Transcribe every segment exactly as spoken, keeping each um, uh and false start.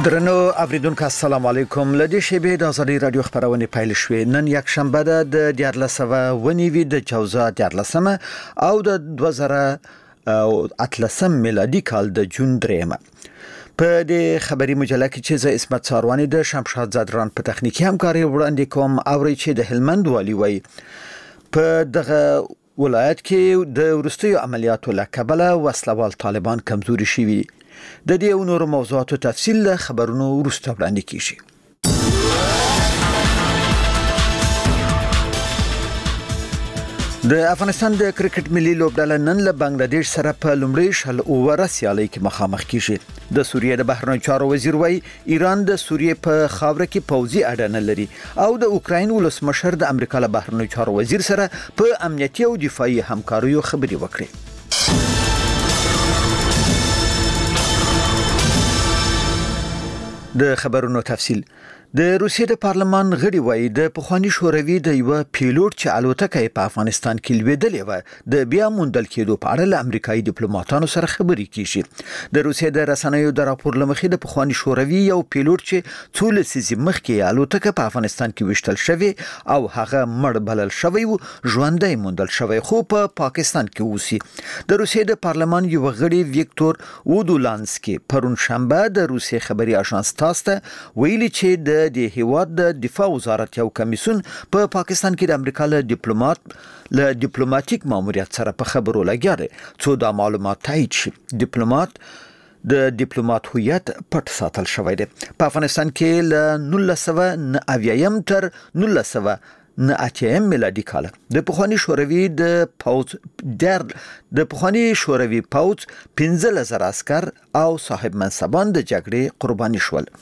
درنو اوریدونکو السلام علیکم. لدی شبه د ازادي رادیو خبرونه پیل شوې. نن یک شنبه ده د دیارلسمه ونیوي د جوزا دیارلسمه او د دوه زره اتلسم میلادي کال د جون دریمه. په دې خبري مجله کې چې زه اسمت ساروانی د شمشاد زادران په تخنیکی همکاري وړاندې کوم او چې د هلمند والی وای په دغه ولایت کې د ورستیو عملیاتو لکبله وسلوال طالبان کمزوري شوي. د دې او نور موضوعاتو تفصیل له خبرونو وروسته وړاندې کیږي. د افغانستان د کرکټ ملي لوبډله نن له بنگلاديش سره په لومړي شل اوور سیالي کې مخامخ کیږي. د سوریې د بهرنیو چارو وزیر وای ایران د سوریې په خاوره کې پوځي اډه نه لري او د اوکراین ولسمشر د امریکا له بهرنیو چارو وزیر سره په امنیتي او دفاعي همکاریو خبري وکړي. د خبرونو تفصیل. د روسیې د پارلمان غړي وایي د پخوانی شوروي د یو پیلوټ چې الوتکه په افغانستان کې لویدلې و د بیا موندل کېدو په اړه له امریکایي ډیپلوماټانو سره خبرې کیږي. د روسیې د رسنیو د راپور لمخې د پخوانی شوروي یو پیلوټ چې څو لسیزې مخکې الوتکه په افغانستان کې وشتل شوی او هغه مړ بلل شوی و ژوندۍ موندل شوی خو په پا پاکستان کې اوسي. د روسیې د پارلمان یو غړي ویکتور وودولانسکي پرون شنبه د روسیې خبري اژانس تاس ته ویلي چې د د هیواد د دفاع وزارت یو کمیسیون په پا پاکستان کې د امریکا له ډیپلوماټ له ډیپلوماټیک ماموریت سره په خبرو لګیاره څو دا معلومات تایید شي. ډیپلوماټ د ډیپلوماټ هویت پټ ساتل شوی دی. په افغانستان کې له نولس سوه اویا تر نولس سوه اتیا میلادي کال د پخوانی شوروي د پوز در د پخوانی شوروي پوز پنځه زره عسكر او صاحب منصبان د جګړې قرباني شول.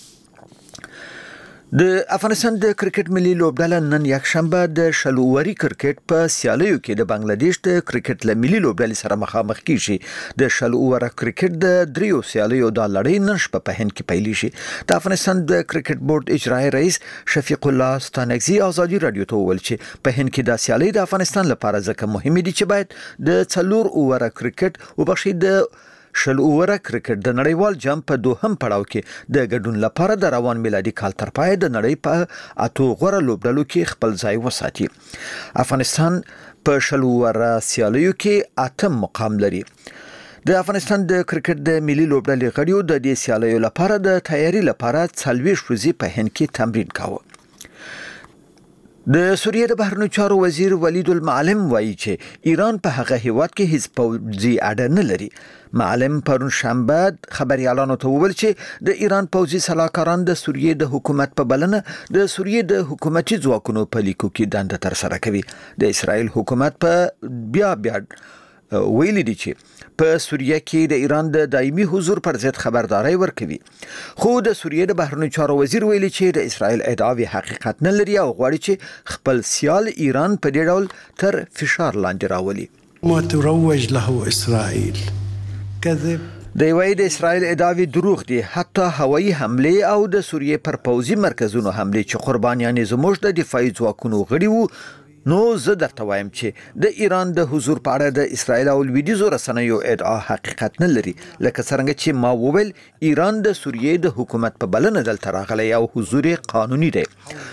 د افغانستان د کرکټ ملي لوبډله نن یک شنبه د شلووري کرکټ په سیالیو کې د بنگلاديش د کرکټ له ملي لوبډلې سره مخامخ کیږي. د شلوور کرکټ د دریو سیالیو د لړۍ نن شپه په هند کې پیل شي. د افغانستان د کرکټ بورډ اجرایی رئیس شفیق الله ستانکزي ازادي رادیو ته وویل چې په هند کې د سیالۍ د افغانستان لپاره ځکه مهمه دي چې باید د څلور اوور کرکټ وبخښي د شل اووره کرکټ د نړیوال جام په دوهم پړاو کې د ګډون لپاره د روان میلادي کال تر پای د نړۍ په اتو غوړه لوبډلو کې خپل ځای وساتي. افغانستان په شل اووره سیالیو کې اتم مقام لري. د افغانستان د کرکټ د ملي لوبډلې غړیو د دې سیالیو لپاره د تیاری لپاره څلوېښت ورځې په هند کې تمرین کاوه. د سوریې د بهرنیو چارو وزیر ولید المعلم وایي چې ایران په هغه هیواد کې هیڅ پوځي اډه نه لري. معلم پرون شنبه خبريالانو ته وویل چې د ایران پوځي سلاکاران د سوریې د حکومت په بلنه د سوریې د حکومتي ځواکونو په لیکو کې دنده تر سره کوي. د اسرائیل حکومت په بیا بیا ویلي دي چې په سوریه کې د ایران د دایمي حضور پر ضد خبرداري ورکوي. خو د سوریې د بهرنیو چارو وزیر ویلي چې د اسرائیل ادعاوې حقیقت نه لري او غواړي چې خپل سیال ایران په دې ډول تر فشار لاندې راولي. ما تروج له اسرائیل کذب د وای د اسرائیل ادعاوې دروغ دي. حتی هوایي حمله او د سوریې پر پوځي مرکزونو حمله چې قربانیان زموږ د دفاعي ځواکونو غړي وو. نو زه درته وایم چې د ایران د حضور په اړه د اسرائیل او لویدیځو رسنیو ادعا حقیقت نه لري. لکه څنګه چې ما وویل ایران د سوریې د حکومت په بلنه دلته راغلی او حضور قانوني دی.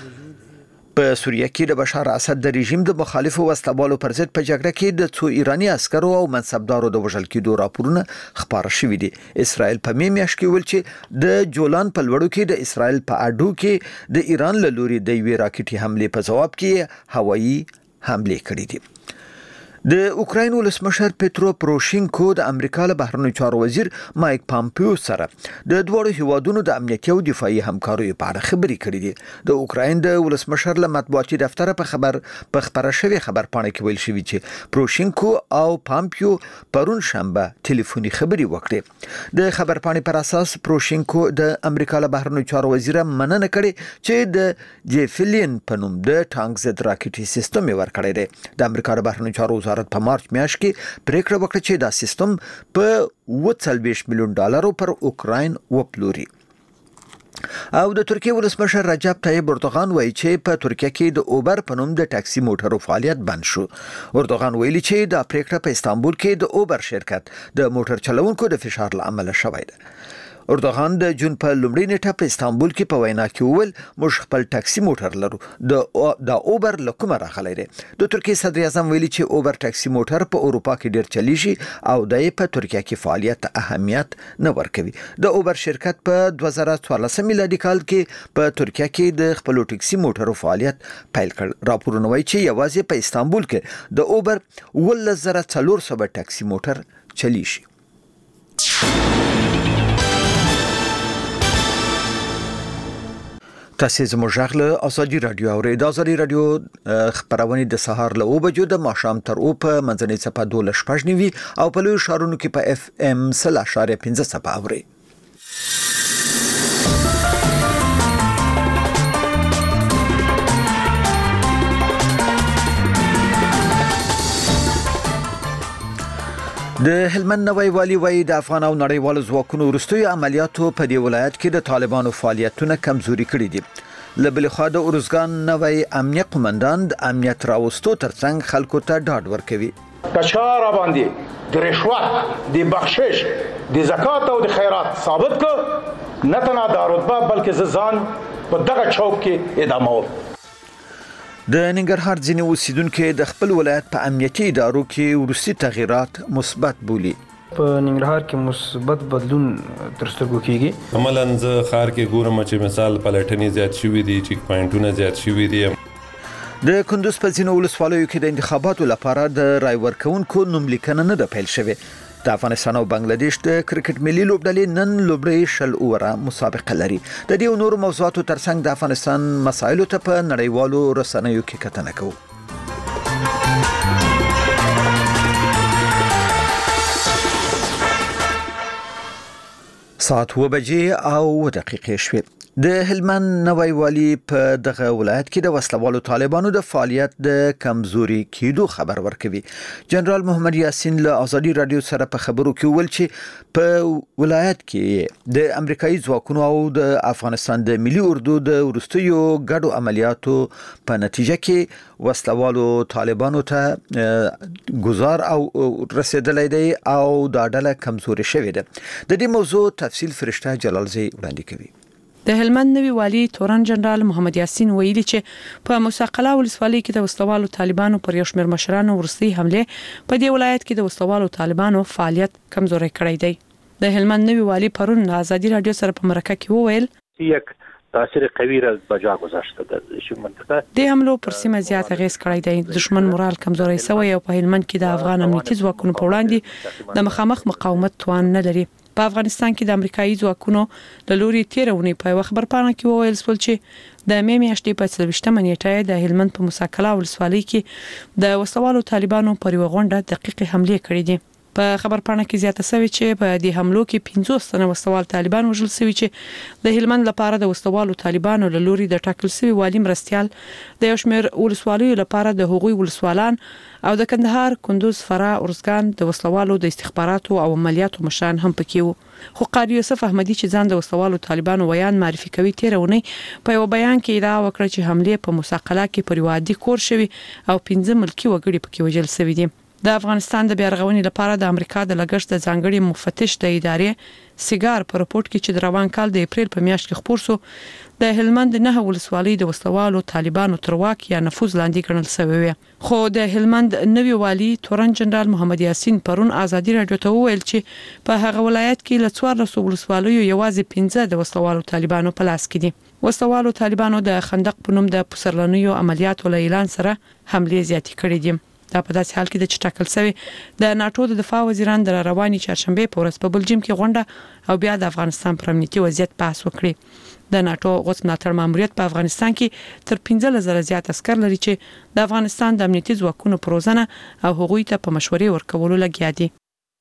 په سوریه کې د بشار اسد د رژیم د مخالفو وسلوالو پر ضد په جګړه کې د څو ایرانی عسکرو او منصبدارو د وژل کېدو راپورونه خبره شوي دي. اسرائیل په می میاشت کې ویل چې د جولان په لوړو کې د اسرائیل په اډو کې د ایران له لوري د یوې راکټي حمله په جواب کې هوایي حمله کړې دي. د اوکراین ولسمشر پترو پروشینکو د امریکا له بهرنیو چارو وزیر مایک پامپیو سره د دوړو هیوادونو د امنیتي او دفاعي همکاریو په اړه خبرې کړې دي. د اوکراین د ولسمشر له مطبوعاتي دفتر په خبر په خبره شوی خبر پاڼه کې ویل شوی چې پروشینکو او پامپیو پرون شنبه ټلیفوني خبرې وکړې. د خبر پاڼې پر اساس پروشینکو د امریکا له بهرنیو چارو وزیر مننه کړې چې د جیفلین په نوم د ټانک ضد راکټي سیستم ورکړی دی. د امریکا د بهرنیو چارو په مارچ میاشت کې پریکړه وکړه چې دا سیستم په اوه څلوېښت میلیون ډالرو پر اوکراین وپلوري. او د ترکیه ولسمشر رجب طیب اردوغان وایي چې په ترکیه کې د اوبر په نوم د ټاکسي موټرو فعالیت بند شو. اردوغان ویلي چې دا پریکړه په استانبول کې د اوبر شرکت د موټر چلونکو د فشار له امله شوې ده. اردوغان د جون په لومړۍ نیټه په استانبول کې په وینا کې وویل موږ خپل ټاکسي موټر لرو د د اوبر له کومه راغلی دی. د ترکیې صدر اعظم ویلي چې اوبر ټاکسي موټر په اروپا کې ډیر چلیږي او د په ترکیه کې فعالیت اهمیت نه ورکوي. د اوبر شرکت په دوه زره څوارلس میلادي کال کې په ترکیه کې د خپل ټاکسي موټرو فعالیت پیل کړ. راپورونه وايي چې یوازې په استانبول کې د اوبر ولس زره څلور سوه ټاکسي موټر چلیږي. تاسو زموږ غږ له ازادي رادیو اورئ. د ازادي رادیو خبرونه د سهار له اوه بجو د ماښام تر اوه په منځنۍ صفه دوه شپږ نیوي او په لوی شارونو کې په اف ام صفر اشاریه پنځه صفه اورئ. د هلمند نوی والی وایي د افغان او نړیوالو ځواکونو وروستیو عملیاتو په دې ولایت کې د طالبانو فعالیتونه کمزوري کړي دي. له بلې خوا د ارزګان نوی امنیه قومندان د امنیت راوستو ترڅنګ خلکو ته ډاډ ورکوي. کچار باندې د رشوت د بخشش د زکات او د خیرات ثابت ک نه تنها د رتبه بلکې ځان په دغه چوک کې ادامه. د ننګرهار ځینې اوسیدونکو د خپل ولایت په امنیتي ادارو کې وروستي تغیرات مثبت بولي. په ننګرهار کې مثبت بدلون تر سترګو کیږي. عملاً زه ښار کې ګورم چې مثال پلټنې زیات شوي دي، چیک پوینټونه زیات شوي دي. د کندوز په ځینو ولسوالیو کې د انتخاباتو لپاره د رای ورکونکو نوملیکنه نه ده پیل شوې. د افغانستان او بنگلاديش د کرکټ ملي لوبډلې نن لوبډلې شل اوره مسابقه لري. د دې نورو موضوعاتو ترڅنګ د افغانستان مسایلو ته په نړیوالو رسنیو کې کتنه کوو. ساعت و بجې او دقیقې شوې. د هلمند نوی والی په دغه ولایت کې د وسلوالو طالبانو د فعالیت د کمزوري کېدو خبر ورکوي. جنرال محمد یاسین له ازادي رادیو سره په خبرو کې ویل چې په ولایت کې د امریکایي ځواکونو او د افغانستان د ملي اردو د ورستیو ګډو عملیاتو په نتیجه کې وسلوالو طالبانو ته گزار او رسیدلې دی او دا ډله کمزوري شوې ده. د دې موضوع تفصیل فرشته جلالزی وړاندې کوي. د هلمند نوی والی تورن جنرال محمد یاسین ویلي چې په مساقله ولسوالۍ کې د وسلوالو طالبانو پر یو شمېر مشرانو ورستي حمله په دې ولایت کې د وسلوالو طالبانو فعالیت کمزوري کړی دی. د هلمند نوی والی پرون ازادي رادیو سره په مرکه کې وویل یک تاثیر قوی را بجا گذاشته در شی منطقه د حملو پر سیمه زیات غیس کړی دی. دشمن مورال کمزوري شوی او په هلمند کې د افغان امنیتي ځواکونو په وړاندې د مخامخ مقاومت توان نه لري. په افغانستان کې د امریکایي ځواکونو د لوري تیرونی په خبر پاڼه کې وویل سول چې د مې میاشتې په څلوېښتمه نیټه د هلمند په مساقله ولسوالۍ کې د وسلوالو طالبانو پر یو غونډه دقیق حمله کړې دي. په خبر پاڼه کې زیاته شوی چې په دې حملو کې پنځوس تنه وسوال طالبان وژل شوي چې د هلمند لپاره د وسوالو طالبانو له لوري د ټاکل شوی والی مرستيال د یو شمېر ولسوالیو لپاره د حقوقي ولسوالان او د کندهار، کندوز، فراه، ارزګان د وسوالو د استخباراتو او عملیاتو مشران هم پکې وو. خو قاری یوسف احمدی چې ځان د وسوالو طالبانو ویان معرفي کوي تیرونی په یو بیان کې ادعا وکړه چې حمله په مساقله کې پر وادي کور شوی او پنځه ملکی وګړي پکې وژل شوي دي. د افغانستان د بیارغونې لپاره د امریکا د لګښت د ځانګړي مفتش د ادارې سیګار په رپورت کې چې د روان کال د اپریل په میاشت کې خپور شو د هلمند نه ولسوالۍ د وسلوالو طالبانو تر واک یا نفوذ لاندې ګڼل شوی وي. خو د هلمند نوی والی تورن جنرال محمد یاسین پرون ازادي رادیو ته وویل چې په هغه ولایت کې له څوارلس ولسوالیو یوازې پنځه د وسلوالو طالبانو په لاس کې دي. وسلوالو طالبانو د خندق په نوم د پسرلنیو عملیاتو له اعلان سره حمله زیاتې کړې دي. دا په داسې حال کې د چټکل سوي د ناتو د دفاع وزیران د رواني چهارشنبه په ورځ په بلجیم کې غونډه او بیا د افغانستان پر امنیتي وضعیت بحث وکړي. د ناتو غوث ملاتړ ماموریت په افغانستان کې تر پنځه زره زیات عسكر لري چې د افغانستان د امنیتي ځواکونو پروزنه او هغوی ته په مشورې ورکولو لګیا دي.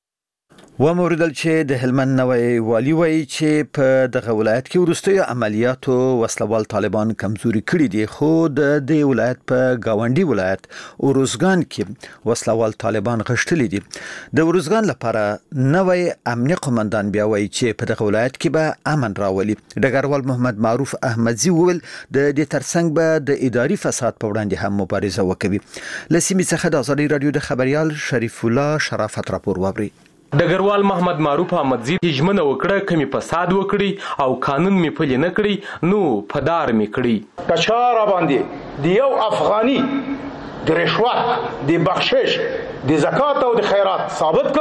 و موردل چې د هلمند نوی والی وایي چې په دغه ولایت کې وروستیو عملیاتو وسلوال طالبان کمزوري کړي دي. خو د دې ولایت په گاونډي ولایت ارزګان کې وسلوال طالبان غشتلي دي. د ارزګان لپاره نوی امنیه قومندان بیا وایي چې په دغه ولایت کې به امن راولي. ډګروال محمد معروف احمدزي وویل د دې ترڅنګ به د اداري فساد په وړاندې هم مبارزه وکوي. لسیمې څخه د ازادي رادیو د خبريال شریف الله شرافت راپور وبري. ډګروال محمد معروف احمدزي ژمنه وکړه کمی فساد وکړي او قانون می پلي نه کړي نو پدار می کړي. کچاره باندې د یو افغاني د رشوت د بخشش د زکات او د خیرات ثابت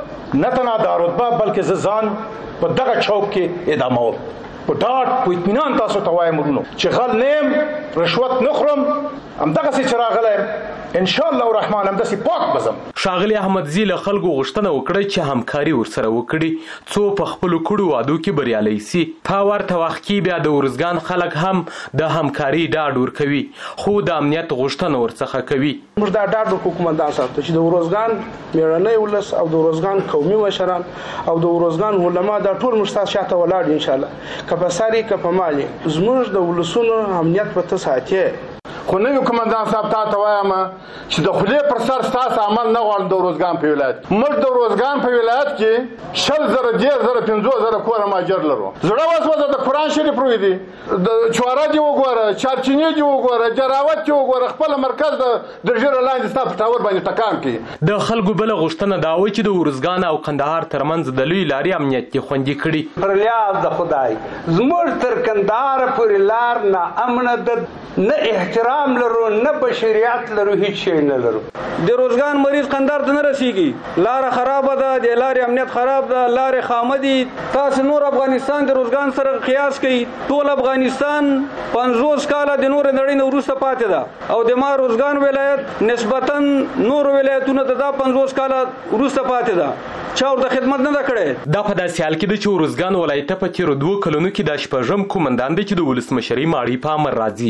ک نه تنها دا رتبه بلکې زه ځان په دغه چوک کې ادامه په ډاډ په اطمینان تاسو ته وایم ورونو چې غل نیم رشوت نه خورم همدغسې چې راغلی ان شاء الله الرحمن همداسې پاک بزم. ښاغلي احمدزي له خلکو غوښتنه وکړه چې همکاري ورسره وکړي څو په خپلو کړو وعدو کې بریالی سي. په ورته وخت کې بیا د ارزګان خلک هم د همکاري ډاډ ورکوي خو د امنیت غوښتنه ورڅخه کوي. موږ دا ډاډ ورکوو قومندان صاحب ته چې د ارزګان مېړنی ولس او د ارزګان قومي مشران او د ارزګان علما دا ټول موږ ستاسو شاته ولاړ ان شاء الله که په ساري که په مالي زموږ د ولسونو امنیت به ته ساتې. خو نوي قومندان صاحب تا ته وایم چې د خولې پر سر ستاسو عمل نه غواړم د ارزګان په ولایت. موږ د ارزګان په ولایت کې شل زره دېرش زره پنځوس زره کوره مهاجر لرو. زړه وسوځه د قرآن شریف روی دي د چواره دې وګوره چارچینې دې وګوره جراوت دې وګوره خپل مرکز د د ژیره لاندې ستا په ټاور باندې ټکان کوي. د خلکو بله غوښتنه دا وه چې د ارزګان او کندهار ترمنځ د لوی لارې امنیت یې خوندي کړي. پر لیاز د خدای زموږ تر کندهار پورې لار نه امنه ده نه احترام لرو نه بشریت لرو هیڅ شی نه لرو. د روزګان مریض قندهار ته نه رسیږي لاره خرابه ده د لارې امنیت خراب ده لارې خامه دي. تاسو نور افغانستان د روزګان سره قیاس کوي ټول افغانستان پنځوس کاله د نور نړۍ نه وروسته پاتې ده او د ما روزګان ولایت نسبتا نور ولایتونو ته دا پنځوس کاله وروسته پاتې ده چا ورته خدمت نه ده کړې. دا په داسې حال کې ده چې ارزګان ولایت په تېرو دوو کلونو کې دا شپږم قومندان دی چې د ولسمشرۍ ماړۍ په امر راځي.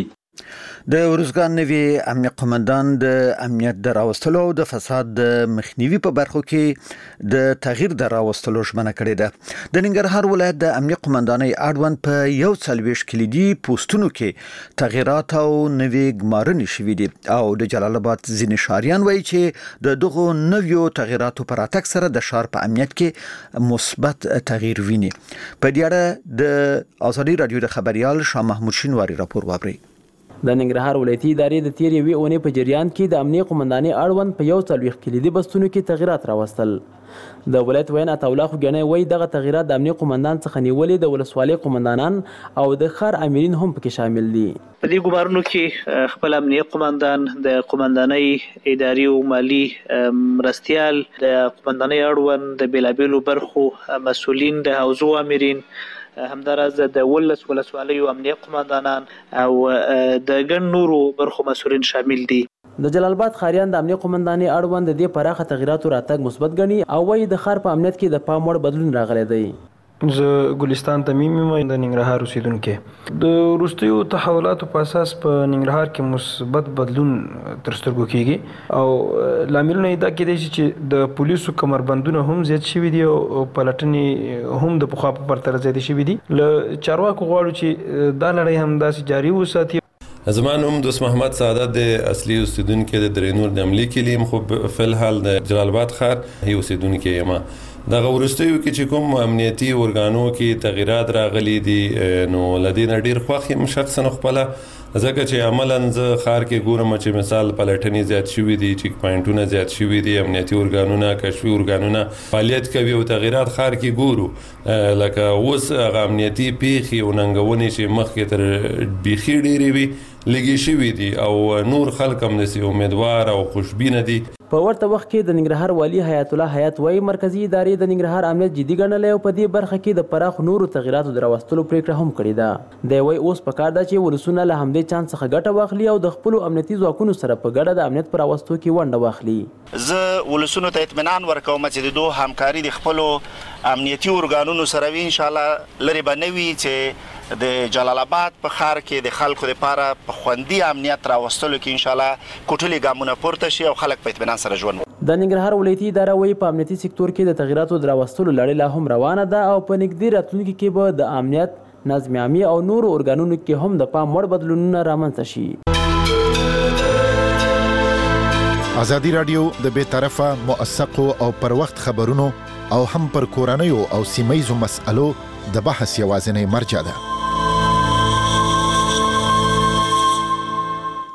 د ارزګان نوي امنیت قومندان د امنیت د راوستلو او د فساد د مخنیوي په برخو کې د تغییر د راوستلو ژمنه کړې ده. د ننګرهار ولایت د امنیت قومندانۍ اړوند په یو څلوېښت کلیدي پوسټونو کې تغییرات او نوي ګمارنې شوي دي او د جلال آباد ځینې ښاریان وایي چې د دغو نویو تغییراتو په راتګ سره د ښار په امنیت کې مثبت تغییر ویني. په دې اړه د ازادي راډیو د خبريال شاه محمود شینواری راپور واورئ. د ننګرهار ولایتي ادارې د تیر یوې اونۍ په جریان کې د امنیت قومندانۍ اړوند په یو څلوېښت کلیدي بستونو کې تغییرات راوستل. د ولایت وین عطاالله خوږیانی وایي دغه تغییرات د امنیت قومندان څخه نیولې د ولسوالۍ قومندانان او د ښار امرین هم پکې شامل دي. په دې ګمارنو کې خپل امنیت قومندان د قومندانۍ اداري او مالی مرستیال د قومندانۍ اړوند د بیلابیلو برخو مسؤلین د حوزو امرین همداراز د ولس ولسوالیو امنیت قومندانان او د ګڼ نورو برخو مسؤلین شامل دي. د جلال آباد ښاریان د امنیت قومندانۍ اړوند د دې پراخه تغییراتو راتګ مثبت ګڼي او وايي د ښار په امنیت کې د پام وړ بدلون راغلی دی. زه ګلستان تمیم یم د ننګرهار اوسیدونکی. د وروستیو تحولاتو په اساس په ننګرهار کې مثبت بدلون تر سترګو کیږي او لاملونه یې دا کېدای شي چې د پولیسو کمربندونه هم زیات شوي دي او پلټنې هم د پخوا په پرتله زیاتې شوي دي. له چارواکو غواړو چې دا لړۍ همداسې جاري وساتي. زما نوم دوست محمد سعادت د اصلي اوسیدونکی د درینور د عملي کلیم خو فلحال د جلال آباد ښار هی اوسیدونکی یم. دغه وروستیو کې چې کوم امنیتي ارګانو کې تغییرات راغلي دي نو لدې نه ډیر خوښ یم شخصا خپله ځکه چې عملاً زه ښار کې ګورم چې مثال پلټنې زیات شوي دي چیک پوینټونه زیات شوي دي امنیتي ارګانونه کشفي ارګانونه فعالیت کوي او تغییرات ښار کې ګورو لکه اوس هغه امنیتي پیښې او ننګونې چې مخکې تر بیخي ډېرې وي لږې شوي دي او نور خلک هم داسې امیدوار او خوشبینه دي. په ورته وخت کې د ننګرهار والي حیات الله حیات وایي مرکزي ادارې د ننګرهار امنیت جدي ګڼلی او په دې برخه کې د پراخو نورو تغییراتو د راوستلو پرېکړه هم کړې ده. دی وایي اوس پکار ده چې ولسونه له همدې چانس څخه ګټه واخلي او د خپلو امنیتي ځواکونو سره په ګډه د امنیت په راوستو کې ونډه واخلي. زه ولسونو ته اطمینان ورکوم چې د دوه همکاري د خپلو امنیتي ارګانونو سره وي انشاءالله لرې به نه وي چې د جلال آباد په ښار کې د خلکو لپاره په خوندي امنیت راوستلو کې انشاءالله کوټلي ګامونه پورته شي او خلک په اطمینان سره ژوند وکړي. د ننګرهار ولایتي اداره وایي په امنیتي سکتور کې د تغییراتو د راوستلو لړۍ لا هم روانه ده او په نږدې راتلونکي کې به د امنیت نظم عامي او نورو ارګانونو کې هم د پام وړ بدلونونه رامنځته شي. ازادي راډیو د بې طرفه موثقو او پر وخت خبرونو او هم پر کورنیو او سیمهیزو مسألو د بحث یوازینۍ مرجع ده.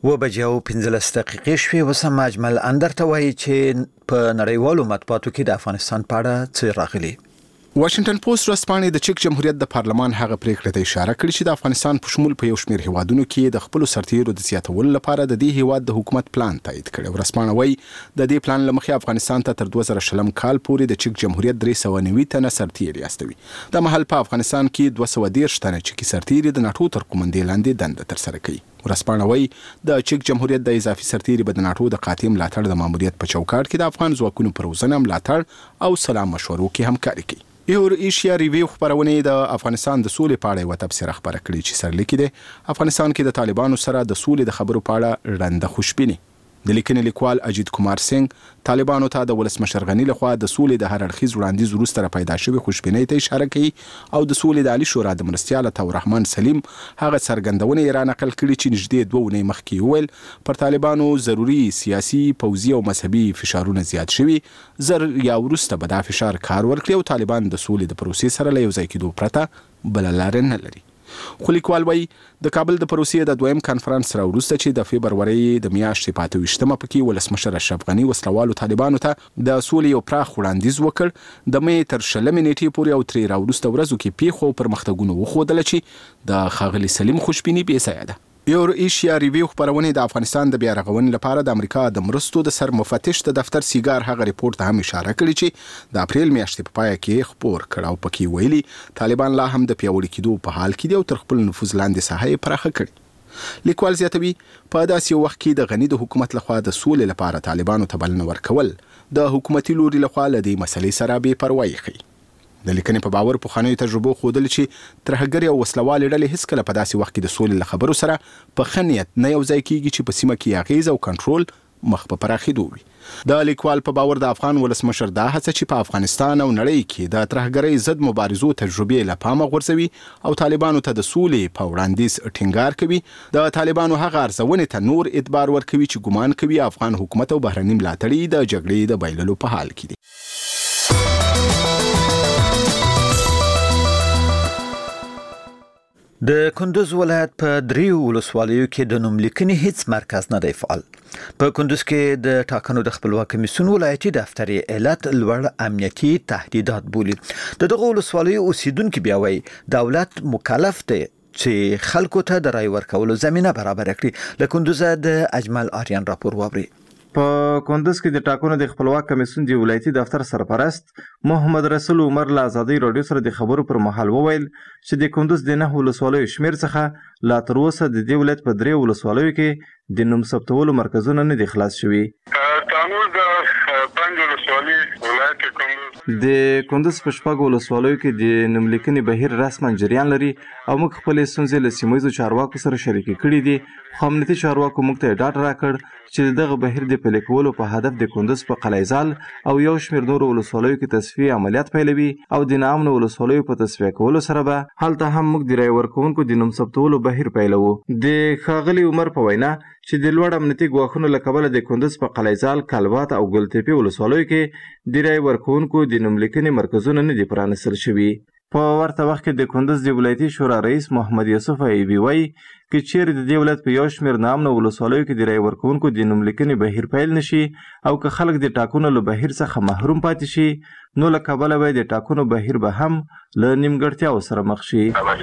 و بجې او پنځلس دقیقې شوې. اوس هم اجمل اندر ته وایي چې په نړیوالو مطبوعاتو کې د افغانستان په اړه څه راغلي. واشنگټن پوسټ ورځپاڼې د چک جمهوریت د پارلمان هغه پریکړه ته اشاره کړې چې د افغانستان په شمول په یو شمېر هیوادونو کې د خپل سرتیرو د زیاتولو لپاره د دې هیواد د حکومت پلان تایید کړی. ورځپاڼه وایي د دې پلان لمخې افغانستان ته تر دوه زره شلم کال پورې د چک جمهوریت درې سوه نوي تنه سرتیري استوي. د مهال په افغانستان کې دوه سوه دېرش تنه چکی سرتیري د ناټو تر قومندې لاندې دنده ترسره کوي. ورځپاڼه وایي د چک جمهوریت د اضافي سرتیري به د ناټو د قاطع ملاتړ د ماموریت په چوکاټ کې د افغان ځواکونو پر روزنه ملاتړ او سلا مشورو کې همکاري کوي. یور ایشیا ریویو خبرونه د افغانستان د سولې په اړه یو تفسیر خبره کړې چې سرلیکي دی افغانستان کې د طالبانو سره د سولې د خبرو په اړه رنده خوشبیني. د لیکنې لیکوال اجیت کومار سنگ طالبانو ته د ولسمشر غنی لخوا د سولې د هر اړخیز وړاندیز وروسته را پیدا شوی خوشبینۍ ته اشاره کوي او د سولې د عالی شورا د مرستیال عطا الرحمن سلیم هغه څرګندونه یې را نقل کړي چې نږدې دوه اونۍ مخکې وویل پر طالبانو ضروري سیاسي پوځي او مذهبي فشارونه زیات شوي زر یا وروسته به دا فشار کار ورکړي او طالبان د سولې د پروسې سره له یو ځای کېدو پرته بله لاره نه لري. خو لیکوال وایي د کابل د پروسې د دویم کانفرنس را وروسته چې د فبرورۍ د میاشتې په اته ویشتمه پکې ولسمشر اشرف غني وسلوالو طالبانو ته د سولې یو پراخ وړاندیز وکړ. د مې تر شلمې نیټې پورې او ترې را وروسته ورځو کې پیښو پرمختګونه وښودله چې د ښاغلي سلیم خوشبیني بې ځایه ده. یور ایشیا ریویو خبرونه د افغانستان د بیا رغونې لپاره د امریکا د مرستو د سر مفتش د دفتر سیګار هغه ریپورت هم اشاره کړې چې د اپریل میاشتې په پای کې خبر کړه او پکې ویلي طالبان لا هم د پیاوړي کېدو په حال کې دي او تر خپل نفوذ لاندې ساحه یې پراخه کړې. لیکوال زیاتوي په داسې وخت کې د غني د حکومت لخوا د سولې لپاره طالبانو ته بلنه ورکول د حکومتي لوري لخوا له دې مسلې سره بې پروایي ښيي. د لیکنې په باور پخوانیو تجربو ښودل چې ترهګرې او وسلوالې ډلې هیڅکله په داسې وخت کې د سولې له خبرو سره په ښه نیت نه یو ځای کېږي چې په سیمه کې اغیز او کنټرول مخ په پراخېدو وي. د لیکوال په باور د افغان ولسمشر دا هڅه چې په افغانستان او نړۍ کې د ترهګرۍ ضد مبارزو تجربې له پامه غورځوي او طالبانو ته د سولې په وړاندیز ټینګار کوي د طالبانو هغه ارزونې ته نور اعتبار ورکوي چې ګمان کوي افغان حکومت او بهرني ملاتړي د جګړې د بایللو په حال کې دي. د کندوز ولایت په دریو ولسوالیو کې د نوملیکنې هیڅ مرکز نه دی فعال. په کندوز کې د ټاکنو د خپلواک کمیسیون ولایتي دفتر علت لوړ امنیتي تهدیدات بولي. د دغه ولسوالیو اوسیدونکو بیا وایي دولت مکلف دی چې خلکو ته د رای ورکولو زمينه برابر کړي. له کندوزه د اجمل آریان راپور واوري. په کندوز کې د ټاکنو د خپلواک کمیسیون د ولایتي دفتر سرپرست محمد رسول عمر له ازادي رادیو سره د خبرو پر مهال وویل چې د کندوز د نه ولسوالیو شمیر څخه لا تر اوسه د دې ولایت په درې ولسوالیو کې د نوم ثبتولو مرکزونه نه دي خلاص شوي. د کندوز په شپږ ولسوالیو کې د نوملیکنې بهیر رسما جریان لري او موږ خپل ستونزې له سیمایي چارواکو سره شریکې کړې دي. خو امنیتي چارواکو موږ ته ډاډ راکړ چې دغه بهیر د پلي کولو په هدف د کندوز په قلعه‌زال او یو شمېر نورو ولسوالیو کې تصفیې عملیات پیلوي او د ناامنو ولسوالیو په تصفیه کولو سره به هلته هم موږ د رای ورکوونکو د نوم ثبتولو بهیر پیلوو. د ښاغلي عمر په وینا چې د لوړ امنیتي ګواښونو له کبله د کندوز په قلعه‌زال، کلبات او ګلتېپې ولسوالیو کې د رای ورکوونکو د نوملیکنې مرکزونه نه دي پرانیستل شوي. په ورته وخت کې د کندوز د ولایتي شورا رئیس محمد یوسف ایبي وایي چې چیرې د دې ولایت په یو شمېر ناامنو ولسوالیو کې د رای ورکوونکو د نوملیکنې بهیر پیل نشي او که خلک د ټاکنو له بهیر څخه محروم پاتې شي نو له کبله به د ټاکنو بهیر به هم له نیمګړتیاو سره مخ شي.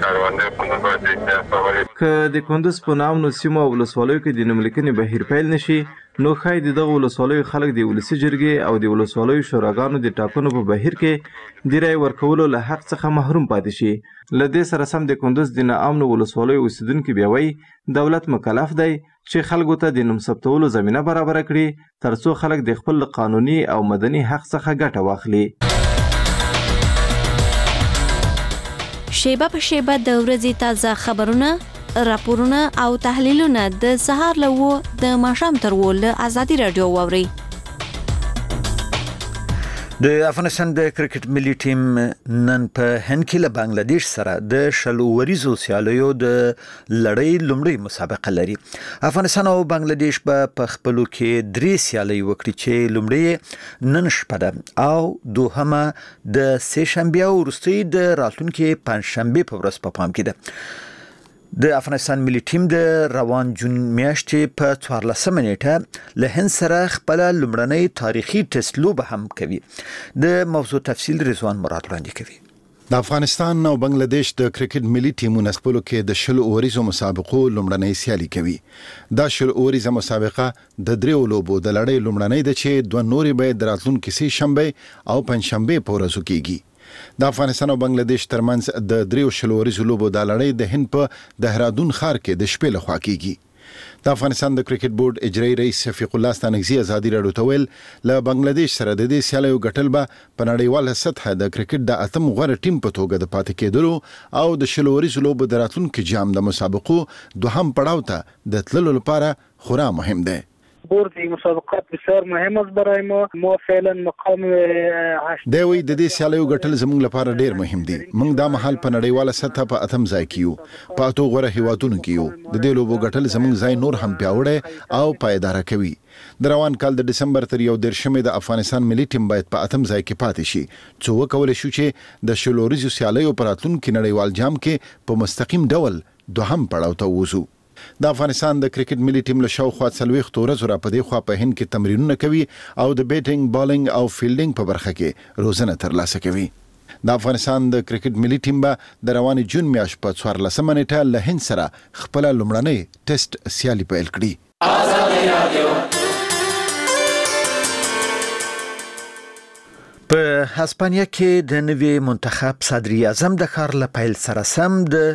که د کندوز په ناامنو سیمو او ولسوالیو کې د نوملیکنې بهیر پیل نشي نو ښایي د دغه ولسوالیو خلک د ولسي جرګې او د ولسوالیو شوراګانو د ټاکنو په بهیر کې د رای ورکولو له حق څخه محروم پاتې شي. له دې سره سم د کندوز د ناامنو ولسوالیو اوسیدونکي بیا وایي دولت مکلف دی چې خلکو ته د نوم ثبتولو زمینه برابره کړي ترڅو خلک د خپل قانوني او مدني حق څخه ګټه واخلي. شیبه په شیبه د ورځې تازه خبرونه، راپورونه او تحلیلونه د سهار له و د ماښام تر و له ازادي رادیو واورئ. د افغانستان د کرکټ ملي ټیم نن په هند کې له بنگلاديش سره د شلو وریزو سیالیو د لړۍ لومړی مسابقه لري. افغانستان او بنگلاديش به په خپلو کې درې سیالۍ وکړي چې لومړی نن شپه ده او دوهمه د سه شنبه او وروستۍ د راتلونکي پنځشنبه په ورځ په پام کې ده. د افغانستان ملي ټیم د روان جون میاشتې په څوارلسمه نیټه له هند سره خپل لومړنۍ تاریخي ټیسټ لوبه هم کوي. د موضوع تفصیل رضوان مراد وړاندې کوي. د افغانستان او بنگلاديش د کرکټ ملي ټیمونو خپلو کې د شل اوریزو مسابقو لومړنۍ سیالي کوي. دا شل اوریزه مسابقه د دریو لوبو د لړۍ لومړنۍ ده چې دوه نورې به د راتلونکي سه شنبه او پنځشنبه په ورځو کېږي. د افغانستان او بنگلاديش ترمنځ د دریو شل اوریزو لوبو د لړۍ د هند په دهرادون ښار کې د شپې لخوا کېږي. د افغانستان د کرکټ بورډ اجرایي رئیس شفیق الله ستانکزي ازادي راډیو ته ویل له بنگلاديش سره د دې سیالیو ګټل به په نړیواله سطحه د کرکټ د اتم غوره ټیم په توګه د پاتې کېدلو او د شل اوریزو لوبو د راتلونکي جام د مسابقو دوهم پړاو ته د تللو لپاره خورا مهم دی. بورد مسابقات بسیار مهم است برای ما. ما فعلا مقام دی وی د دې سیالیو ګټل زموږ لپاره ډیر مهم دي. موږ دا مهال په نړیواله سطحه په اتم ځای کې یو، په اتو غوره هیوادونو کې یو. د دې لوبو ګټل زموږ ځای نور هم پیاوړی او پایدار کوي. د روان کال د دسمبر تر یو دیرشمې د افغانستان ملي ټیم باید په اتم ځای کې پاتې شي څو وکولای شو چې د شل اوریزو سیالیو پر راتلونکي نړیوال جام کې په مستقیم ډول دوهم پړاو ته ووځو. د افغانستان د کرکټ ملي ټیم له شاوخوا څلوېښتو ورځو راپدې خوا په هند کې تمرینونه کوي او د بیټینګ، بالینګ او فیلډینګ په برخه کې روزنه ترلاسه کوي. د افغانستان د کرکټ ملي ټیم به د روانې جون میاشت په څوارلسمه نیټه له هند سره خپله لومړنۍ ټیسټ سیالي پیل کړي. په هسپانیا کې د نوي منتخب صدر اعظم د کار له پیل سره سم د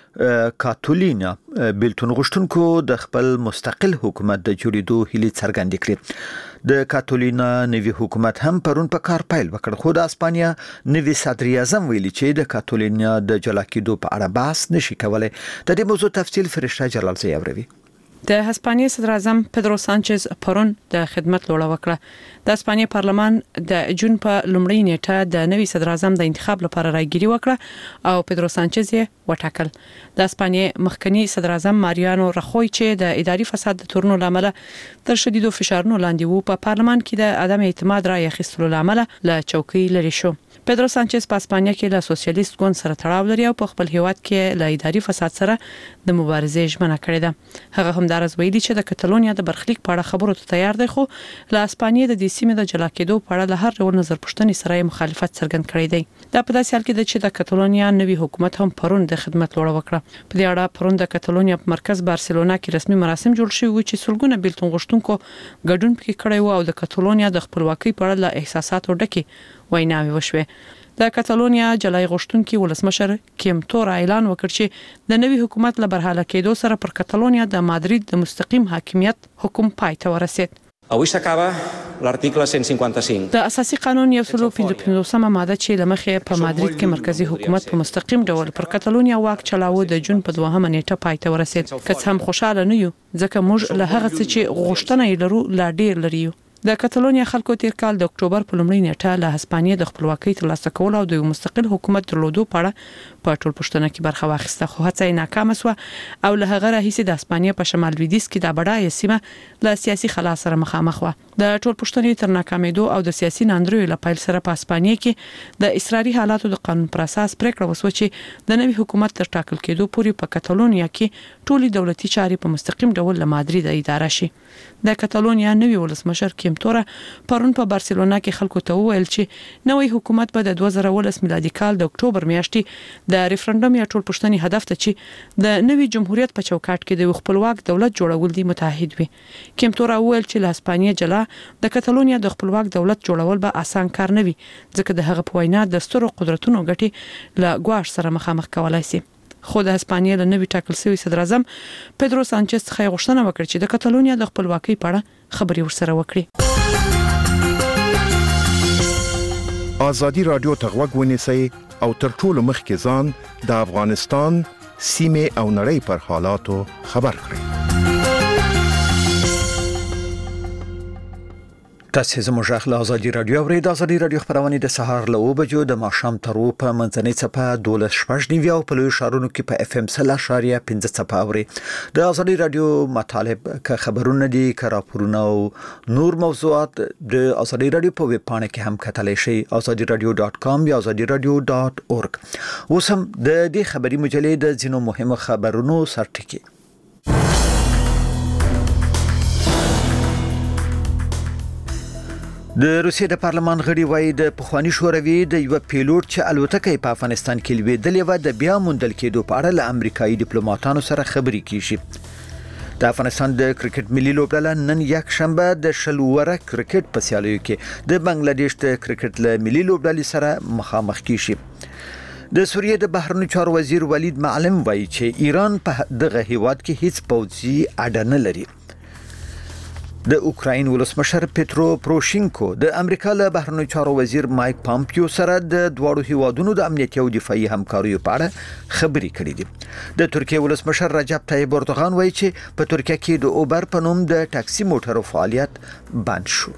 کاتولینا بیلتون غوښتونکو د خپل مستقل حکومت د جوړېدو هیلې څرګندې کړې. د کاتولینا نوي حکومت هم پرون په کار پیل وکړ، خو د اسپانیا نوي صدر اعظم ویلي چې د کاتولینا د جلا کېدو په اړه بحث نشي کولای. د دې موضوع تفصیل فرشته جلال زی اوروي. د هسپانیا صدر اعظم پدرو سانچز پرون د خدمت لوړه وکړه. د هسپانیا پارلمان د جون په لومړۍ نیټه د نوي صدر اعظم د انتخاب لپاره راګيري وکړه او پدرو سانچز یې وټاکل. د هسپانیا مخکنی صدر اعظم ماریانو رخوی چې د اداري فساد د تورنو لامل تر شدیدو فشارونو لاندې وو په پارلمان کې د عدم اعتماد رای اخیستلو لامل له چوکۍ لري شو. پدرو سانچز په اسپانیا کې له سوسیالیست ګوند سره تړاو لري او په خپل هیواد کې له اداري فساد سره د مبارزې ژمنه کړې ده. هغه هم دارز ویلي چې د کتالونیا د برخلیک په اړه خبرو ته تیار دی، خو له اسپانیا د دې سیمې د جلا کېدو په اړه له هر ډول نظر پوښتنې سره مخالفت څرګند کړی دی. دا په داسې حال کې ده چې د کتالونیا نوي حکومت هم پرون د خدمت لوړه وکړه. په دې اړه پرون د کتالونیا په مرکز بارسلونا کې رسمي مراسم جوړ شوي وو چې سلګونه بیلتون غوښتونکو ګډون پکې کړی وو او د کتالونیا د خپلواکۍ په اړه له احساساتو ډکې ویناوې وشوې. د کتالونیا جلای غوښتونکي ولسمشر کیم تور اعلان وکړ چې د نوي حکومت له برحاله کېدو سره پر کتالونیا د مادرید د مستقیم حاکمیت حکم پای ته ورسید. Avui s'acaba l'article cent cinquanta-cinc. د اساسي قانون یو سل پنځه پنځوسمه ماده چې لمخې په مادرید کې مرکزی حکومت په مستقیم ډول پر کتالونیا واک چلاوه د جون په دوهمه نیټه پای ته ورسید. که څه هم خوشاله نه یو ځکه موږ له هغه څه چې غوښتنه یې لرو لا ډیر لري. د کتالونیا خلکو تیر کال د اکتوبر په لومړۍ نیټه له هسپانیا د خپلواکۍ ترلاسه کول او د مستقل حکومت درلودو په اړه په ټول پښتنه کې برخه واخیسته، خو هڅه یې ناکامه شوه او له هغه راهیسې د هسپانیا په شمال لویدیځ کې د بډایه سیمه له سیاسي خلا سره مخامخ وه. د ټول پښتنې تر ناکامېدو او د سیاسي ناندریو له پیل سره په هسپانیا کې د اصراري حالاتو د قانون پر اساس پریکړه وسوه چې د نوي حکومت تر ټاکل کېدو پورې په کتالونیا کې ټولې دولتي چارې په مستقیم ډول له مادرید اداره شي. د کتالونیا نوي ولسمشر کیم تور پرون په بارسلونا کې خلکو ته وویل چې نوې حکومت به د دوه زره ولس میلادي کال د اکتوبر میاشتې د ریفرندوم یا ټول پښتني هدف ته چې د نوي جمهوریت په چوکاټ کې د خپلواک دولت جوړول دي متحد وي. کیم تور وویل چې له هسپانیا جلا د کتالونیا د خپلواک دولت جوړول به اسان کار نه وي ځکه د هغه په وینا د سترو قدرتونو ګټې له ګواښ سره مخامخ کولای شي. خو د هسپانیا له نوي ټاکل شوي صدر اعظم پدرو سانچز څخه غوښتنه وکړه چې د کتالونیا د خپلواکۍ په اړه خبري ورسره وکړي. ازادي رادیو ته غوږ ونیسئ او تر ټولو مخکې ځان د افغانستان سیمې او نړۍ پر حالاتو خبر کړئ. تاسو زموږ غږ له ازادي رادیو اورئ. د ازادي رادیو خبرونه د سهار له اوه بجو د ماښام تر اوه په منځنۍ څپه دولس شپږ نیوي او په لوی ښارونو کې په اف ام سل اشاریه پنځه څپه اورئ. د ازادي رادیو مطالب که خبرونه دي که راپورونه او نور موضوعات د ازادي رادیو په ویب پاڼه کې هم کتلی شئ ازادي رادیو ډاټ کام یا ازادي رادیو ډاټ اورګ. اوس هم د دې خبري مجلې د ځینو مهمو خبرونو سرټکی. د روسیې د پارلمان غړي وایي د پخوانی شوروي د یو پیلوټ چې الوتکه په افغانستان کې لویدلې و د بیا موندل کېدو په اړه له امریکایي ډیپلوماټانو سره خبرې کیږي. د افغانستان د کرکټ ملي لوبډله نن یک شنبه د شل اوره کرکټ په سیالیو کې د بنگلاديش د کرکټ له ملي لوبډلې سره مخامخ کیږي. د سوریې د بهرنیو چارو وزیر ولید معلم وایي چې ایران په دغه هیواد کې هیڅ پوځي اډه نه لري. د اوکراین ولسمشر پترو پروشینکو د امریکا له بهرنیو چارو وزیر مایک پامپیو سره د دواړو هیوادونو د امنیتي او دفاعي همکاریو په اړه خبرې کړې دي. د ترکیه ولسمشر رجب طیب اردوغان وایي چې په ترکیه کې د اوبر په نوم د ټاکسي موټرو فعالیت بند شو.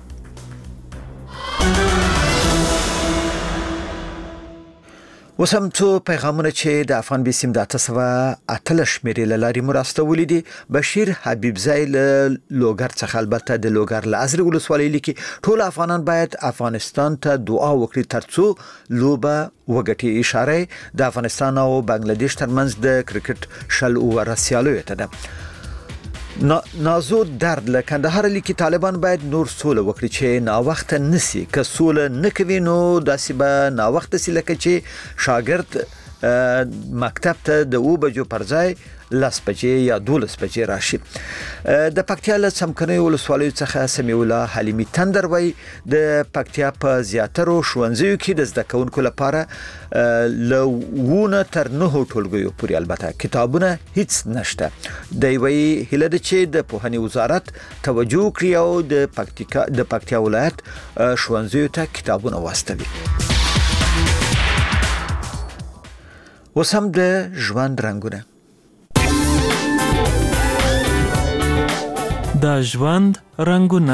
وسم څو پیغامونه چې د افغان بیسیم د اته سوه اتلس شمیرې له لارې مو راستولي دي. بشیر حبیبزی له لوګر څخه البته د لوګر له ازرې ولسوالۍ لیکي ټول افغانان باید افغانستان ته دعا وکړي ترڅو لوبه وګټي. اشاره د افغانستان او بنگلاديش ترمنځ د کرکټ شل اوره سیالیو ته ده. نازو درد له کندهار لیکي طالبان باید نور سوله وکړي چې نا وخت نسی که سوله نکوي نو داسې به نا وخت سي لکه چې شاګرد مکتب ته د اوه بجو پر ځای لس بجې یا دولس بجې راشي. د پکتیا له څمکنیو ولسوالیو څخه سمیع الله حلیمي تندر وایي د پکتیا په زیاترو ښوونځیو کې د زده کوونکو لپاره له اووه تر نهو ټولګیو پورې البته کتابونه هیڅ نشته. دی وایي هیله ده چې د پوهنې وزارت توجه وکړي او د پکتیکا د پکتیا ولایت ښوونځیو ته کتابونه واستوي. اوس هم د ژوند رنګونه. د ژوند رنگونه.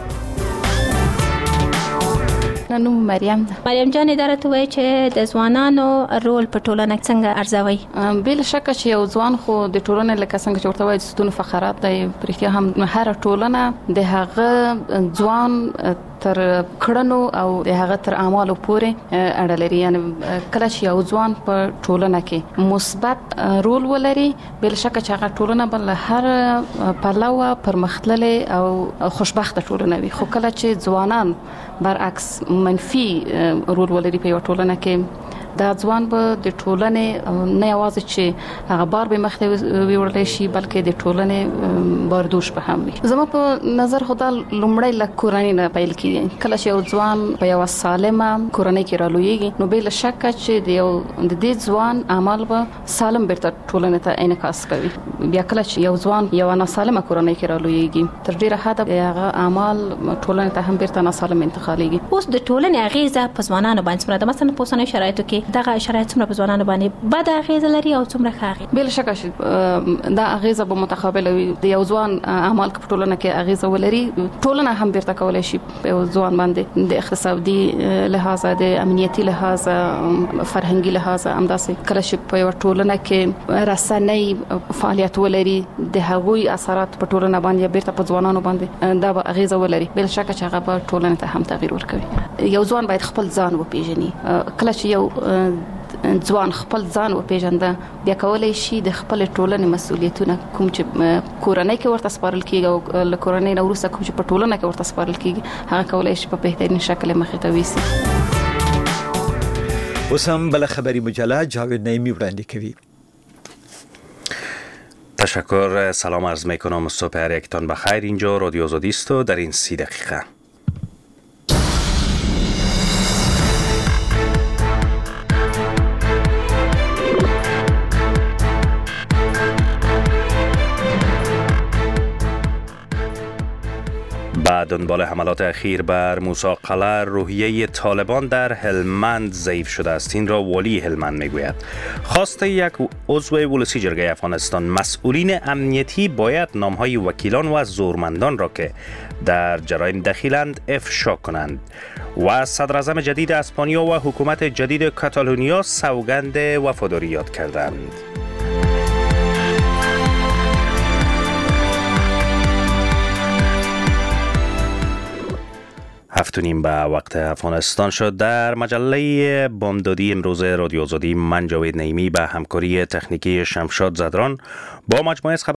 نوم مریم ده. مریم جان اداره ته وایي چې د ځوانانو رول په ټولنه څنګه ارزوي؟ بل شک چې یو ځوان خو د ټولنې لکه څنګه چې ورته وایي د ستونو فقرات دی پرېکیا هم هر ټولنه د هغه ځوان تر کړنو او د هغه تر اعمالو پورې اړه لري. یعنی کله چې یو ځوان په ټولنه کې مثبت رول ولري بل شک چې هغه ټولنه بل هر پلوه پرمختللې او خوشبخته ټولنه وي. خو کله چې ځوانان برعکس منفي رول ولري په یو ټولنه کې دا ځوان به د ټولنې نه یوازې چې هغه بار به مخته ویورلی شي بلکې د ټولنې باردوش به هم وي. زما په نظر خو دا لومړی له کورنۍ نه پیل کیږي. کله چې یو ځوان په یو سالمه کورنۍ کې رالویږي نو بل شک چې د یو د دې ځوان عمل به سالم بیرته ټولنې ته انعکاس کوي. بیا کله چې یو ځوان یو ناسالمه کورنۍ کې رالویږي تر ډیره حده هغه عمل ټولنې ته هم بیرته ناسالم انتقالېږي. اوس د ټولنې اغیزه په ځوانانو باندې څومره ده؟ مثلا په اوسنیو شرایطو کې دغه شرایط څومره په ځوانانو باندې بد اغیزه لري او څومره ښه اغیزه؟ بل شک چې دا اغیزه به متقابله وي. د یو ځوان اعمال په ټولنه کې اغیزه ولري ټولنه هم بیرته کولای شي په یو ځوان باندې د اقتصادي لحاظ د امنیتي لحاظ فرهنګي لحاظ همداسې کله چې په یو ټولنه کې رسنۍ فعالیت ولري د هغوی اثرات په ټولنه باندې بیرته په ځوانانو باندې دا به اغیزه ولري. بل شک چې هغه په ټولنه ته هم تغییر ورکوي. یو ځوان باید خپل ځان وپیژني. کله چې یو ځوان خپل ځان وپیژنده بیا کولای شي د خپل ټولنې مسؤلیتونه کوم چې کورنۍ کې ورته سپارل کیږي او له کورنۍ نه وروسته کوم چې په ټولنه کې ورته سپارل کیږي هغه کولای شي په بهترین شکل مخې ته ویسي. اوس هم بل خبری مجله جاوید نعیمی وړاندې کوي. تشکر. سلام عرض میکنم. صبح هر یکتان بخیر. اینجا رادیو آزادی است و در این سی دقیقه به و دنبال حملات اخیر بر موسی قلعه روحیه طالبان در هلمند ضعیف شده است. این را والی هلمند میگوید. خواست یک عضو ولسی جرگه افغانستان: مسئولین امنیتی باید نامهای وکیلان و زورمندان را که در جرایم دخیلند افشا کنند. و صدر اعظم جدید اسپانیا و حکومت جدید کاتالونیا سوگند وفاداری یاد کردند. هفت و نیم به وقت افغانستان شد. در مجله بامدادی امروز رادیو آزادی من جاوید نعیمی به همکاری تکنیکی شمشاد زدران با مجموعه